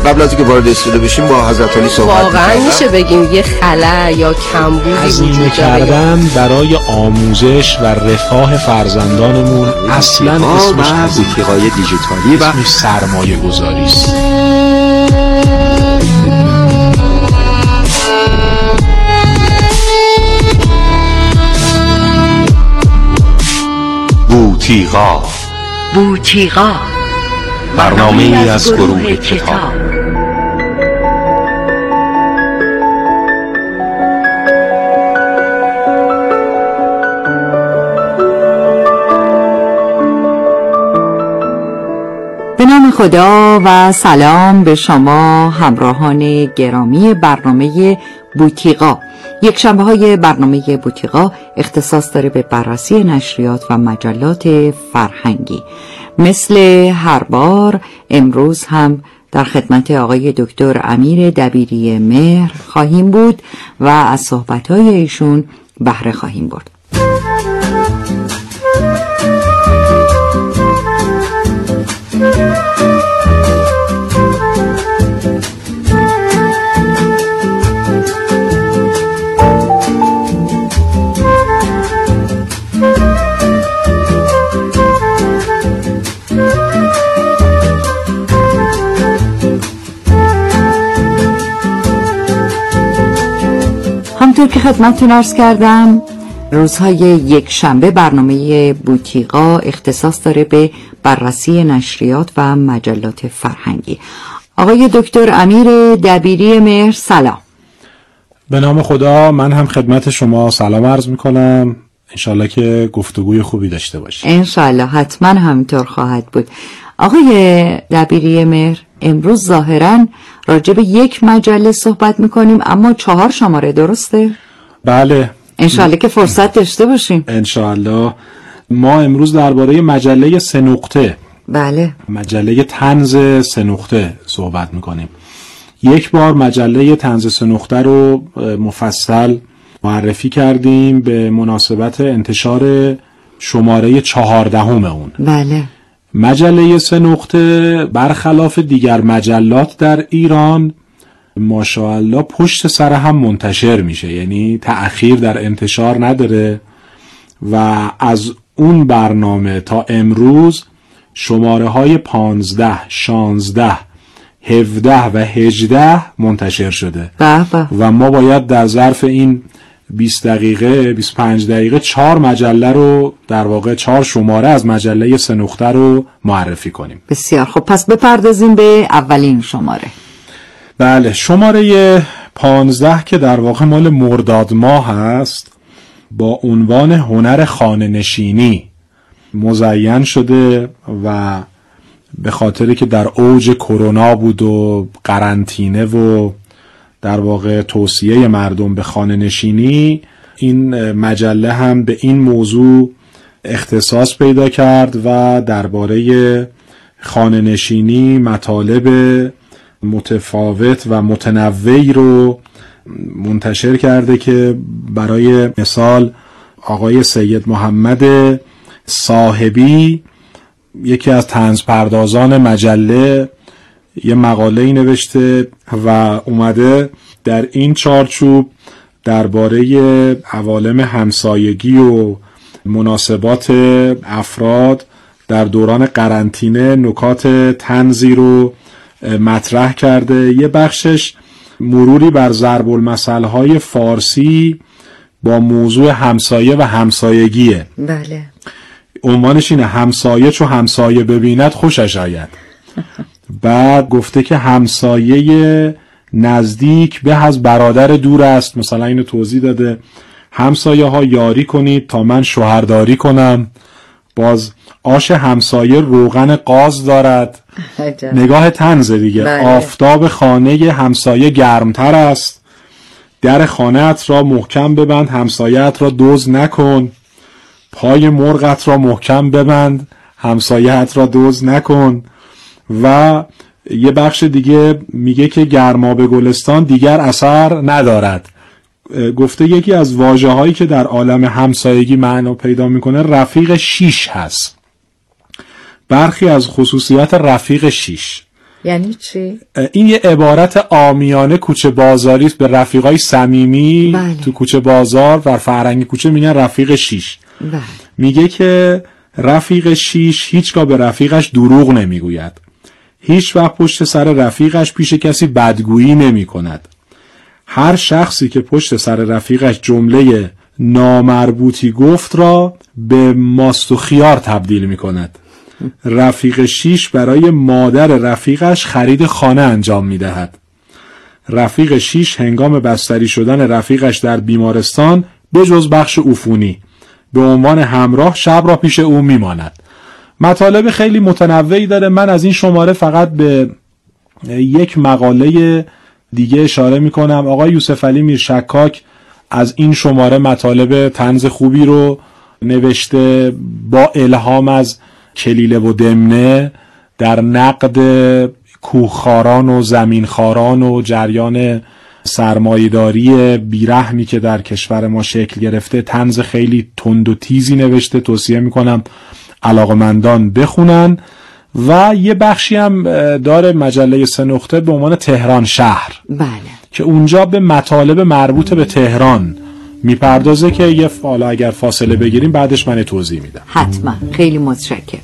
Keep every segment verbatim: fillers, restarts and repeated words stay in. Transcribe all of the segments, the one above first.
قبل از اینکه وارد استودیو بشیم با حضرت علی صحبت واقعا میشه بگیم یه خلأ یا کمبودی هزینه کردن برای آموزش و رفاه فرزندانمون اصلا اسمش از بوتیقای دیجیتالی و سرمایه گذاری است. بوتیقا بوتیقا برنامه‌ای از گروه کتاب. به نام خدا و سلام به شما همراهان گرامی برنامه بوتیقا. یک شنبه های برنامه بوتیقا اختصاص داره به بررسی نشریات و مجلات فرهنگی. مثل هر بار امروز هم در خدمت آقای دکتر امیر دبیری مهر خواهیم بود و از صحبت‌های ایشون بهره خواهیم برد. همطور که خدمتتون عرض کردم روزهای یک شنبه برنامه بوتیقا اختصاص داره به بررسی نشریات و مجلات فرهنگی. آقای دکتر امیر دبیری مهر سلام. به نام خدا من هم خدمت شما سلام عرض میکنم. انشالله که گفتگوی خوبی داشته باشیم. انشالله حتما همینطور خواهد بود. آقای دبیری مهر امروز ظاهراً راجع به یک مجله صحبت میکنیم اما چهار شماره، درسته؟ بله انشالله که فرصت داشته باشیم. انشالله. ما امروز درباره مجله سه نقطه، بله، مجله طنز سه نقطه صحبت میکنیم. یک بار مجله طنز سه نقطه رو مفصل معرفی کردیم به مناسبت انتشار شماره چهاردهم اون. بله. مجله سه نقطه برخلاف دیگر مجلات در ایران ماشاءالله پشت سر هم منتشر میشه، یعنی تأخیر در انتشار نداره و از اون برنامه تا امروز شماره های پانزده، شانزده، هفده و هجده منتشر شده بابا. و ما باید در ظرف این بیست دقیقه بیست و پنج دقیقه چهار مجله رو، در واقع چهار شماره از مجله سه نقطه رو معرفی کنیم. بسیار خب، پس بپردازیم به اولین شماره. بله، شماره پانزده که در واقع مال مرداد ماه هست با عنوان هنر خانه نشینی مزین شده و به خاطری که در اوج کرونا بود و قرنطینه و در واقع توصیه مردم به خانه نشینی، این مجله هم به این موضوع اختصاص پیدا کرد و درباره خانه نشینی مطالب متفاوت و متنوعی رو منتشر کرده که برای مثال آقای سید محمد صاحبی، یکی از طنز پردازان مجله، یه مقاله‌ای نوشته و اومده در این چارچوب درباره عوالم همسایگی و مناسبات افراد در دوران قرنطینه نکات طنزی رو مطرح کرده. یه بخشش مروری بر ضرب المثل‌های فارسی با موضوع همسایه و همسایگیه. بله. عنوانش اینه همسایه چو همسایه ببیند خوشش آید. بعد گفته که همسایه نزدیک به از برادر دور است. مثلا اینو توضیح داده همسایه ها یاری کنید تا من شوهرداری کنم. باز آش همسایه روغن قاز دارد. نگاه طنز دیگه. بله. آفتاب خانه همسایه گرمتر است. در خانه‌ات را محکم ببند همسایه‌ات را دزد نکن. پای مرغت را محکم ببند همسایه‌ات را دزد نکن. و یه بخش دیگه میگه که گرماب گلستان دیگر اثر ندارد. گفته یکی از واژه‌هایی که در عالم همسایگی معنا پیدا میکنه رفیق شیش هست. برخی از خصوصیات رفیق شیش: یعنی چی؟ این یه عبارت عامیانه کوچه بازاری به رفیقای صمیمی. بله. تو کوچه بازار و فرهنگ کوچه میگن رفیق شیش. بله. میگه که رفیق شیش هیچگاه به رفیقش دروغ نمیگوید، هیچ وقت پشت سر رفیقش پیش کسی بدگویی نمی کند. هر شخصی که پشت سر رفیقش جمله نامربوطی گفت را به ماست و خیار تبدیل می کند. رفیق شیش برای مادر رفیقش خرید خانه انجام می دهد. رفیق شیش هنگام بستری شدن رفیقش در بیمارستان به جز بخش عفونی به عنوان همراه شب را پیش او می ماند. مطالب خیلی متنوعی داره. من از این شماره فقط به یک مقاله دیگه اشاره می کنم. آقای یوسف علی میرشکاک از این شماره مطالب طنز خوبی رو نوشته با الهام از کلیله و دمنه در نقد کوهخواران و زمینخواران و جریان سرمایه‌داری بیرحمی که در کشور ما شکل گرفته. طنز خیلی تند و تیزی نوشته، توصیه میکنم علاقمندان بخونن. و یه بخشی هم داره مجله سه نقطه به عنوان تهران شهر. بله. که اونجا به مطالب مربوط به تهران میپردازه که یه حالا اگر فاصله بگیریم بعدش من توضیح میدم. حتما. خیلی متشکرم.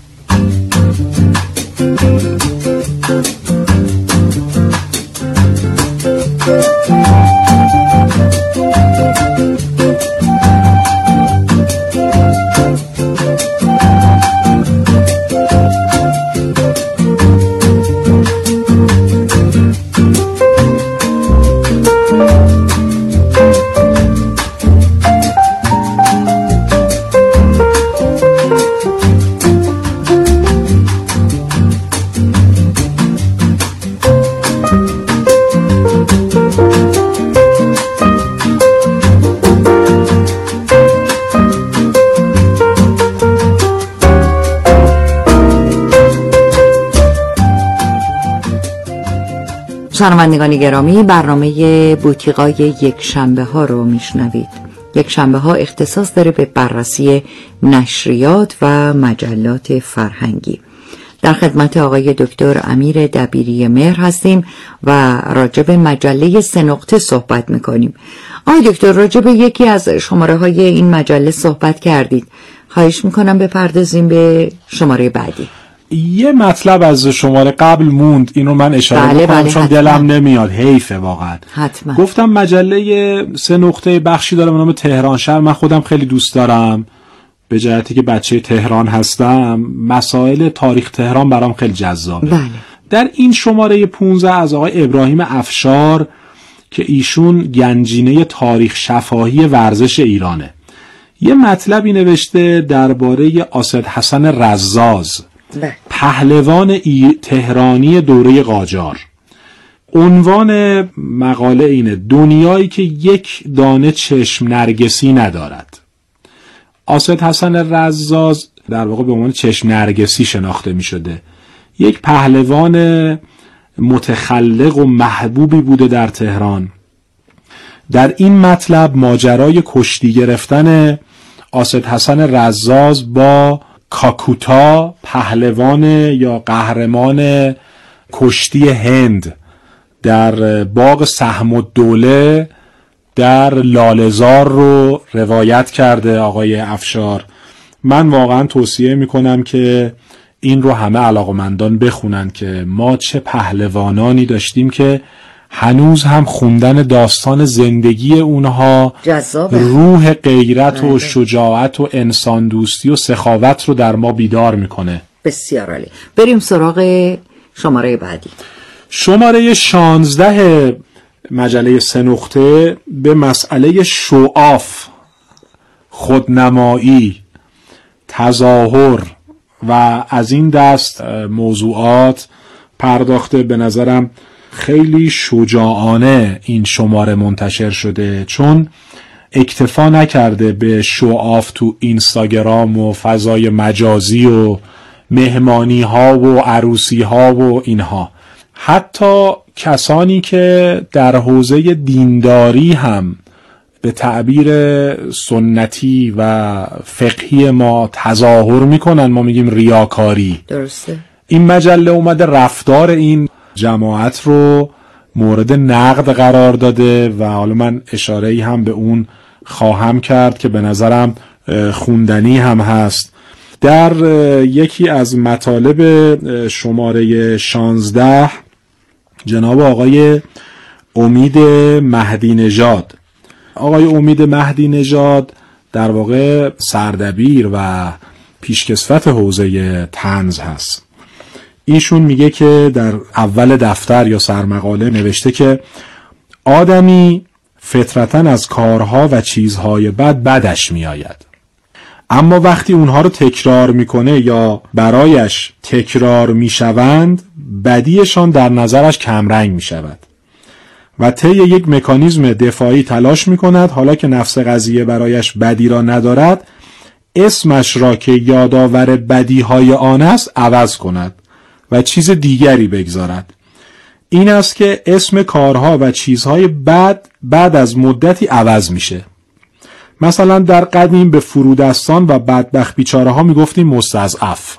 شنوندگان گرامی، برنامه بوتیقای یک شنبه ها رو میشنوید. یک شنبه ها اختصاص داره به بررسی نشریات و مجلات فرهنگی. در خدمت آقای دکتر امیر دبیری مهر هستیم و راجع به مجله سه نقطه صحبت میکنیم. آقای دکتر، راجع به یکی از شماره های این مجله صحبت کردید. خواهش میکنم بپردازیم به شماره بعدی. یه مطلب از شماره قبل موند، اینو من اشاره بله بکنم بله چون حتما. دلم نمیاد، حیفه واقعا. حتما. گفتم مجله سه نقطه بخشی داره به نام تهران شهر. من خودم خیلی دوست دارم، به جهتی که بچه تهران هستم مسائل تاریخ تهران برام خیلی جذابه. بله. در این شماره پانزده از آقای ابراهیم افشار که ایشون گنجینه تاریخ شفاهی ورزش ایرانه، یه مطلبی نوشته درباره اسدحسن رزاز، بله. پهلوان ای... تهرانی دوره قاجار. عنوان مقاله اینه: دنیایی که یک دانه چشم نرگسی ندارد. اسدحسن رزاز در واقع به عنوان چشم نرگسی شناخته می شده. یک پهلوان متخلق و محبوبی بوده در تهران. در این مطلب ماجرای کشتی گرفتن اسدحسن رزاز با کاکوتا، پهلوان یا قهرمان کشتی هند در باغ سهم الدوله در لاله‌زار رو روایت کرده آقای افشار. من واقعا توصیه میکنم که این رو همه علاقمندان بخونن که ما چه پهلوانانی داشتیم که هنوز هم خوندن داستان زندگی اونها جذابه. روح غیرت و بله. شجاعت و انسان دوستی و سخاوت رو در ما بیدار میکنه. بسیار عالی. بریم سراغ شماره بعدی. شماره شانزده مجله سه نقطه به مسئله شعاف، خودنمایی، تظاهر و از این دست موضوعات پرداخته. به نظرم خیلی شجاعانه این شماره منتشر شده، چون اکتفا نکرده به شعاف تو اینستاگرام و فضای مجازی و مهمانی ها و عروسی ها و اینها. حتی کسانی که در حوزه دینداری هم به تعبیر سنتی و فقهی ما تظاهر میکنن، ما میگیم ریاکاری. درسته. این مجله اومده رفتار این جماعت رو مورد نقد قرار داده و حالا من اشاره‌ای هم به اون خواهم کرد که به نظرم خوندنی هم هست. در یکی از مطالب شماره شانزده جناب آقای امید مهدی نژاد آقای امید مهدی نژاد در واقع سردبیر و پیشکسوت حوزه طنز هست. ایشون میگه که در اول دفتر یا سرمقاله نوشته که آدمی فطرتاً از کارها و چیزهای بد بدش میآید، اما وقتی اونها رو تکرار میکنه یا برایش تکرار میشوند بدیشان در نظرش کمرنگ میشود و طی یک مکانیزم دفاعی تلاش میکند حالا که نفس قضیه برایش بدی را ندارد اسمش را که یادآور بدیهای آن است عوض کند و چیز دیگری بگذارد. این است که اسم کارها و چیزهای بد بعد از مدتی عوض میشه. مثلا در قدیم به فرودستان و بدبخت بیچاره ها میگفتیم مستضعف.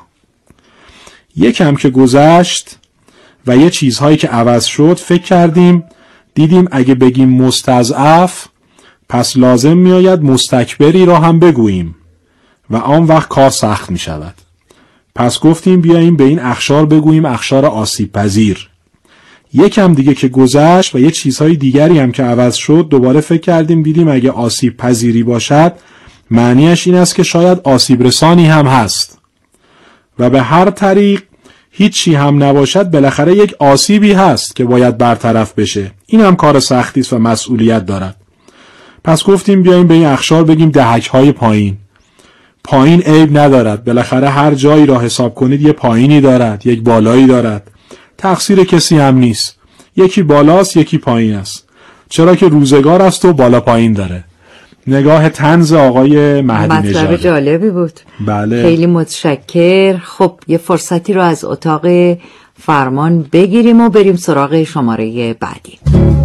یکم که گذشت و یه چیزهایی که عوض شد فکر کردیم دیدیم اگه بگیم مستضعف پس لازم میآید مستکبری را هم بگوییم و آن وقت کار سخت می شود. پس گفتیم بیاییم به این اخشار بگوییم اخشار آسیب پذیر. یکم دیگه که گذشت و یه چیزهای دیگری هم که عوض شد دوباره فکر کردیم دیدیم اگه آسیب پذیری باشد معنیش این است که شاید آسیب رسانی هم هست و به هر طریق هیچی هم نباشد بالاخره یک آسیبی هست که باید برطرف بشه. این هم کار سختی است و مسئولیت دارد. پس گفتیم بیاییم به این اخشار بگیم دهک‌های پایین. پایین عیب ندارد، بالاخره هر جایی را حساب کنید یه پایینی دارد، یک بالایی دارد. تقصیر کسی هم نیست. یکی بالاست یکی پایین است. چرا که روزگار است و بالا پایین داره. نگاه طنز آقای مهدی نژاد. مطلب جالبی بود. بله. خیلی متشکر. خب یه فرصتی رو از اتاق فرمان بگیریم و بریم سراغ شماره بعدی.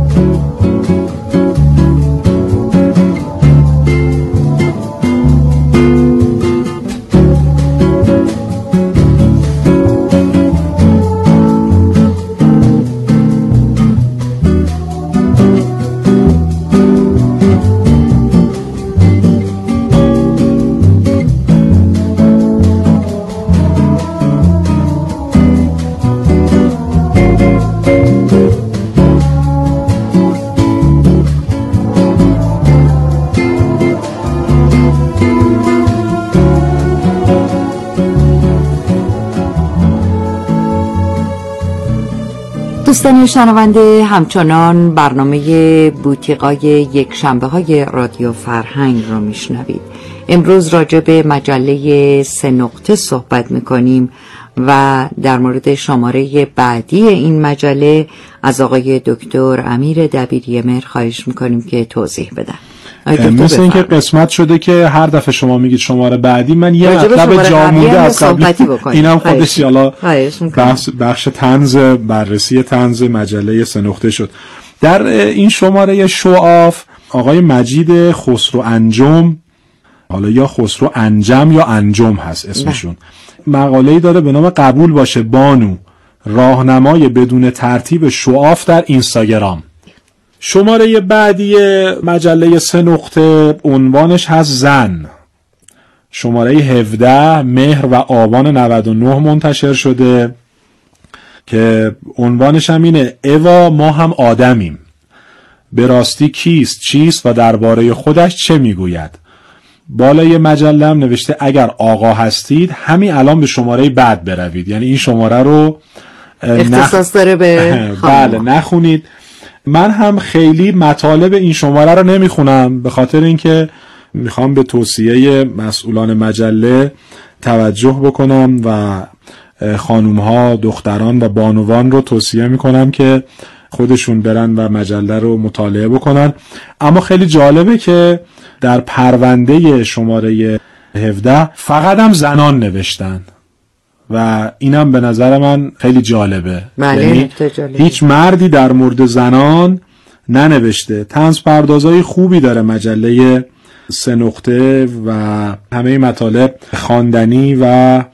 دوستان شنونده، همچنان برنامه بوتیقای یک شنبه های رادیو فرهنگ رو میشنوید. امروز راجع به مجله سه نقطه صحبت میکنیم و در مورد شماره بعدی این مجله از آقای دکتر امیر دبیری‌مهر خواهش میکنیم که توضیح بدن. مثل اینکه قسمت شده که هر دفعه شما میگید شماره بعدی من یه مطلب جا مونده از قبل اینم خودش یالا بخش, بخش طنز بررسی طنز مجله سه نقطه شد. در این شماره شوآف آقای مجید خسرو انجم، حالا یا خسرو انجم یا انجم هست اسمشون، مقاله‌ای داره به نام قبول باشه بانو، راهنمای بدون ترتیب شوآف در اینستاگرام. شماره بعدی مجله سه نقطه عنوانش هست زن. شماره هفده مهر و آبان نود و نه منتشر شده که عنوانش هم اینه اوا ما هم آدمیم، به راستی کیست چیست و درباره خودش چه میگوید. بالای مجله هم نوشته اگر آقا هستید همین الان به شماره بعد بروید، یعنی این شماره رو اختصاص داره به بله نخونید. من هم خیلی مطالب این شماره رو نمیخونم به خاطر اینکه میخوام به توصیه مسئولان مجله توجه بکنم و خانومها، دختران و بانوان رو توصیه میکنم که خودشون برن و مجله رو مطالعه بکنن. اما خیلی جالبه که در پرونده شماره هفده فقط هم زنان نوشتن و اینم به نظر من خیلی جالبه. یعنی هیچ مردی در مورد زنان ننوشته. طنز پردازای خوبی داره مجله سه نقطه و همه مطالب خواندنی و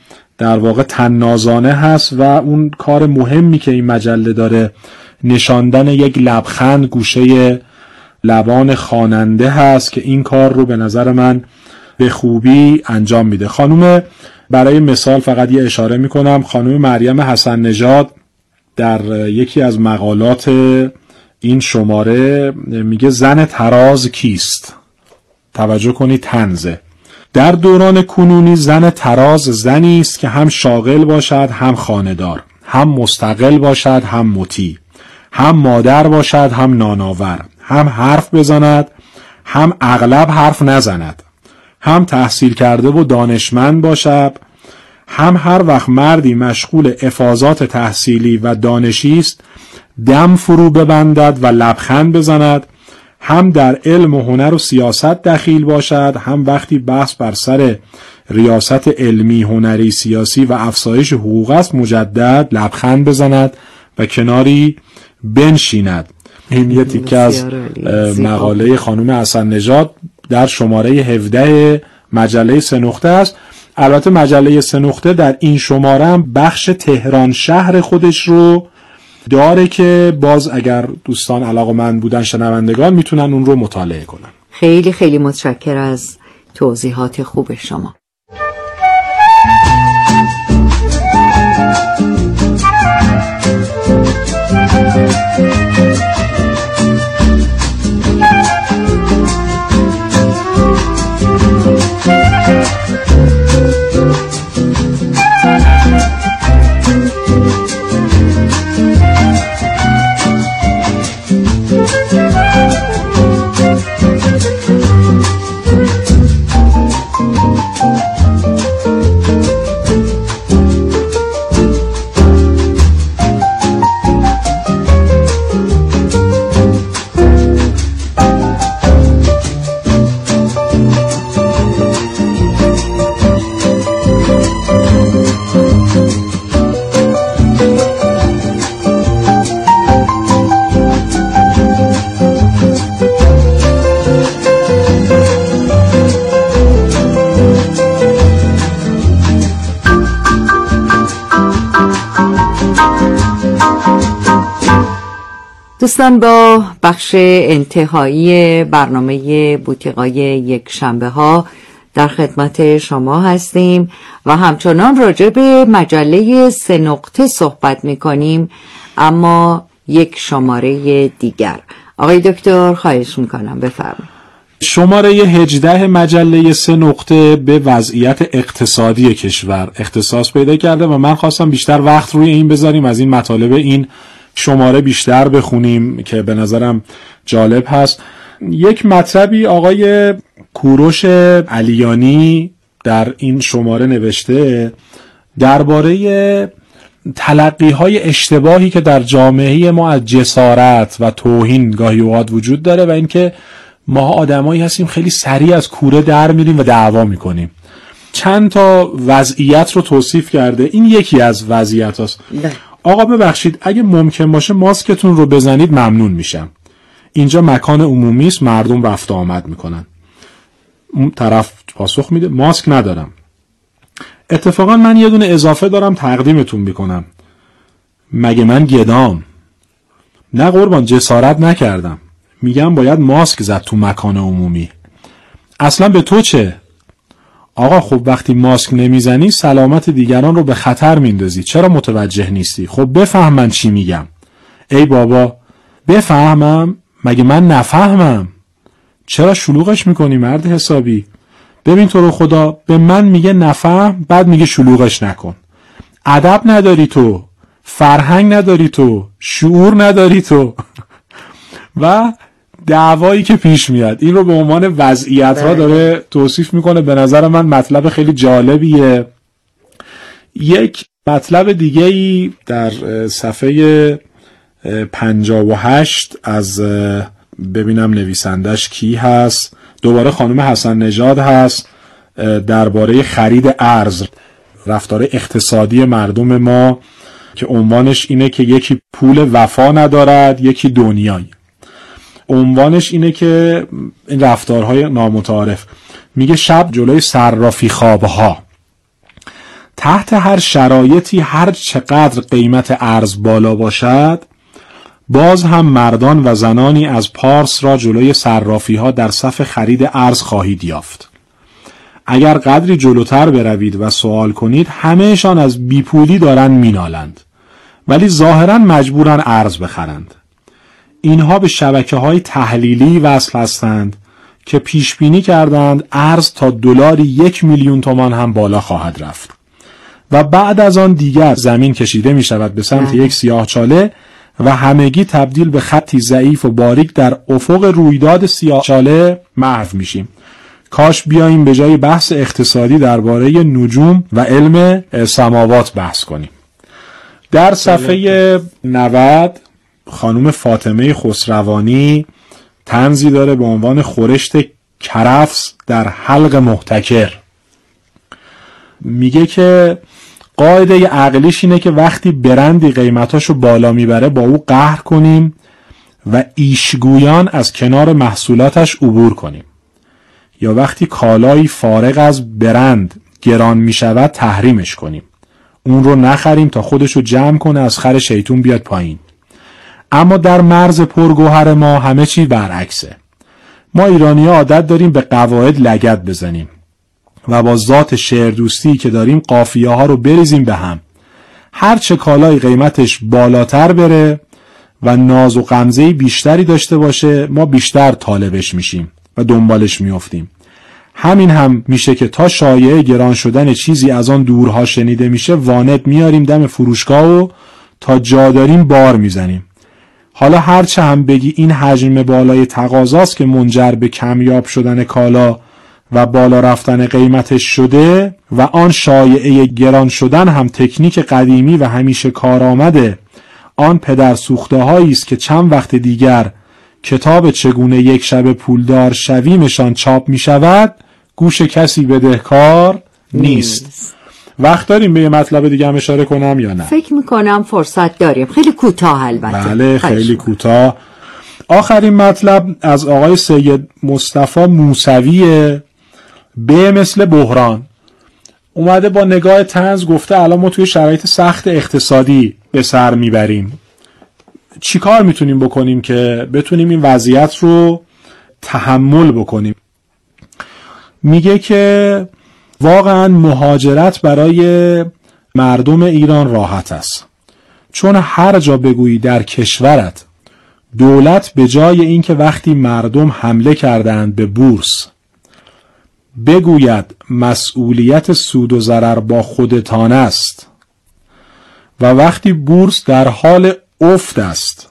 در واقع طنازانه هست و اون کار مهمی که این مجله داره نشاندن یک لبخند گوشه لبان خواننده هست که این کار رو به نظر من به خوبی انجام میده. خانم، برای مثال فقط یه اشاره میکنم، خانم مریم حسن نژاد در یکی از مقالات این شماره میگه زن تراز کیست؟ توجه کنید طنزه. در دوران کنونی زن تراز زنی است که هم شاغل باشد هم خانه‌دار، هم مستقل باشد هم مطیع، هم مادر باشد هم نانآور، هم حرف بزند هم اغلب حرف نزند، هم تحصیل کرده و دانشمند باشد، هم هر وقت مردی مشغول افاضات تحصیلی و دانشی است دم فرو ببندد و لبخند بزند، هم در علم و هنر و سیاست دخیل باشد، هم وقتی بحث بر سر ریاست علمی، هنری، سیاسی و افزایش حقوق است مجدد لبخند بزند و کناری بنشیند. این یه تیکه از مقاله خانم حسن نژاد در شماره هفده مجله سه نقطه است. البته مجله سه نقطه در این شماره هم بخش تهران شهر خودش رو داره که باز اگر دوستان علاقه‌مند بودن شنوندگان میتونن اون رو مطالعه کنن. خیلی خیلی متشکر از توضیحات خوب شما. دوستان، با بخش انتهایی برنامه بوتیقای یک شنبه ها در خدمت شما هستیم و همچنان راجع به مجله سه نقطه صحبت میکنیم، اما یک شماره دیگر. آقای دکتر خواهش میکنم بفرمایید. شماره هجده مجله سه نقطه به وضعیت اقتصادی کشور اختصاص پیدا کرده و من خواستم بیشتر وقت روی این بذاریم، از این مطالب این شماره بیشتر بخونیم که به نظرم جالب هست. یک مطلبی آقای کوروش علیانی در این شماره نوشته درباره تلقی‌های اشتباهی که در جامعه ما از جسارت و توهین گاهی اوقات وجود داره و اینکه ما آدمایی هستیم خیلی سریع از کوره در میریم و دعوا میکنیم. چند تا وضعیت رو توصیف کرده، این یکی از وضعیت هست. آقا ببخشید اگه ممکن باشه ماسکتون رو بزنید ممنون میشم. اینجا مکان عمومی است، مردم رفت و آمد میکنن. اون طرف پاسخ میده ماسک ندارم. اتفاقا من یه دونه اضافه دارم تقدیمتون میکنم. مگه من گدام؟ نه قربان، جسارت نکردم. میگم باید ماسک زد تو مکان عمومی. اصلا به تو چه؟ آقا خب وقتی ماسک نمیزنی سلامت دیگران رو به خطر میندازی، چرا متوجه نیستی؟ خب بفهم من چی میگم. ای بابا بفهمم؟ مگه من نفهمم؟ چرا شلوغش میکنی مرد حسابی؟ ببین تو رو خدا به من میگه نفهم، بعد میگه شلوغش نکن. ادب نداری تو، فرهنگ نداری تو، شعور نداری تو. و دعوایی که پیش میاد این رو به عنوان وضعیت ها داره توصیف میکنه. به نظر من مطلب خیلی جالبیه. یک مطلب دیگه ای در صفحه پنجاه و هشت از ببینم نویسندش کی هست، دوباره خانم حسن نژاد هست، درباره خرید ارز، رفتار اقتصادی مردم ما که عنوانش اینه که یکی پول وفا ندارد یکی دنیای. عنوانش اینه که این رفتارهای نامتعارف، میگه شب جلوی صرافی خوابها تحت هر شرایطی هر چقدر قیمت ارز بالا باشد، باز هم مردان و زنانی از پارس را جلوی صرافی ها در صف خرید ارز خواهید یافت. اگر قدری جلوتر بروید و سوال کنید، همهشان از بیپولی دارن مینالند، ولی ظاهرا مجبورن ارز بخرند. اینها به شبکه‌های تحلیلی وصل هستند که پیش بینی کردند ارز تا دلاری یک میلیون تومان هم بالا خواهد رفت و بعد از آن دیگر زمین کشیده می شود به سمت یک سیاهچاله و همگی تبدیل به خطی ضعیف و باریک در افق رویداد سیاهچاله محو میشیم. کاش بیاییم به جای بحث اقتصادی درباره نجوم و علم سماوات بحث کنیم. در صفحه نود خانم فاطمه خسروانی طنزی داره به عنوان خورشت کرفس در حلق محتکر. میگه که قاعده عقلیش اینه که وقتی برندی قیمتاشو بالا میبره با او قهر کنیم و ایشگویان از کنار محصولاتش عبور کنیم، یا وقتی کالایی فارغ از برند گران میشود تحریمش کنیم، اون رو نخریم تا خودشو جمع کنه از خر شیطون بیاد پایین. اما در مرز پرگوهر ما همه چی برعکسه. ما ایرانی‌ها عادت داریم به قواعد لگد بزنیم و با ذات شعردوستی که داریم قافیه ها رو بریزیم به هم. هر چه کالای قیمتش بالاتر بره و ناز و غمزه بیشتری داشته باشه، ما بیشتر طالبش میشیم و دنبالش میافتیم. همین هم میشه که تا شایعه گران شدن چیزی از آن دورها شنیده میشه، وانت میاریم دم فروشگاه و تا جا داریم بار میزنیم. حالا هرچه هم بگی این حجم بالای تقاضاست که منجر به کمیاب شدن کالا و بالا رفتن قیمتش شده و آن شایعه گران شدن هم تکنیک قدیمی و همیشه کارآمده آن پدر سوخته هایی است که چند وقت دیگر کتاب چگونه یک شب پولدار شویمشان چاپ می شود، گوش کسی بدهکار نیست. وقت داریم به یه مطلب دیگه هم اشاره کنم یا نه؟ فکر میکنم فرصت داریم، خیلی کوتاه البته. بله خیلی کوتاه. آخرین مطلب از آقای سید مصطفی موسویه، به مثل بحران. اومده با نگاه طنز گفته الان ما توی شرایط سخت اقتصادی به سر میبریم، چی کار میتونیم بکنیم که بتونیم این وضعیت رو تحمل بکنیم؟ میگه که واقعا مهاجرت برای مردم ایران راحت است، چون هر جا بگویی در کشورت دولت به جای اینکه وقتی مردم حمله کردند به بورس بگوید مسئولیت سود و ضرر با خودتان است و وقتی بورس در حال افت است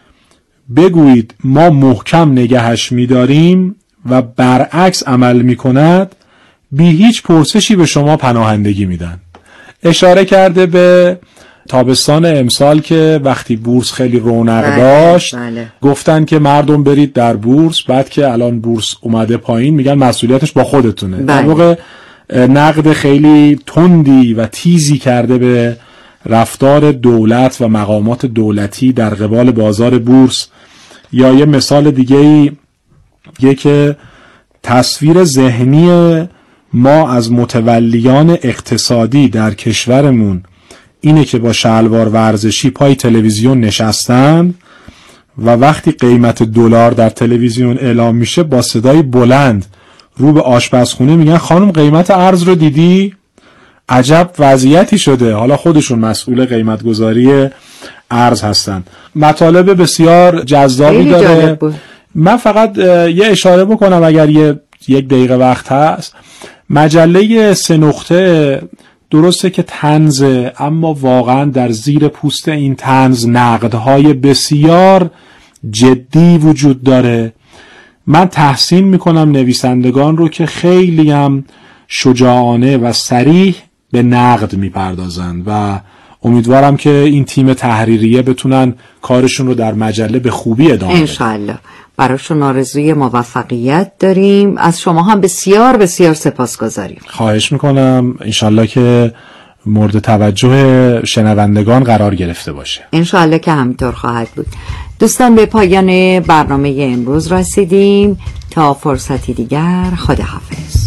بگویید ما محکم نگهش می‌داریم و برعکس عمل می‌کند، بی هیچ پرسشی به شما پناهندگی میدن. اشاره کرده به تابستان امسال که وقتی بورس خیلی رونق داشت بله. گفتن که مردم برید در بورس، بعد که الان بورس اومده پایین میگن مسئولیتش با خودتونه. بله. در واقع نقد خیلی تندی و تیزی کرده به رفتار دولت و مقامات دولتی در قبال بازار بورس. یا یه مثال دیگه یه که تصویر ذهنی ما از متولیان اقتصادی در کشورمون اینه که با شلوار ورزشی پای تلویزیون نشستن و وقتی قیمت دلار در تلویزیون اعلام میشه با صدای بلند رو به آشپزخونه میگن خانم قیمت ارز رو دیدی؟ عجب وضعیتی شده. حالا خودشون مسئول قیمت گذاری ارز هستن. مطالب بسیار جذابی داره. من فقط یه اشاره بکنم اگر یه یک دقیقه وقت هست. مجله سه نقطه درسته که طنزه، اما واقعا در زیر پوست این طنز نقدهای بسیار جدی وجود داره. من تحسین میکنم نویسندگان رو که خیلی هم شجاعانه و صریح به نقد میپردازند و امیدوارم که این تیم تحریریه بتونن کارشون رو در مجله به خوبی ادامه بدن. انشالله. براشون آرزوی موفقیت داریم. از شما هم بسیار بسیار سپاسگزاریم. خواهش میکنم. انشالله که مورد توجه شنوندگان قرار گرفته باشه. انشالله که همینطور خواهد بود. دوستان به پایان برنامه امروز رسیدیم. تا فرصتی دیگر، خداحافظ.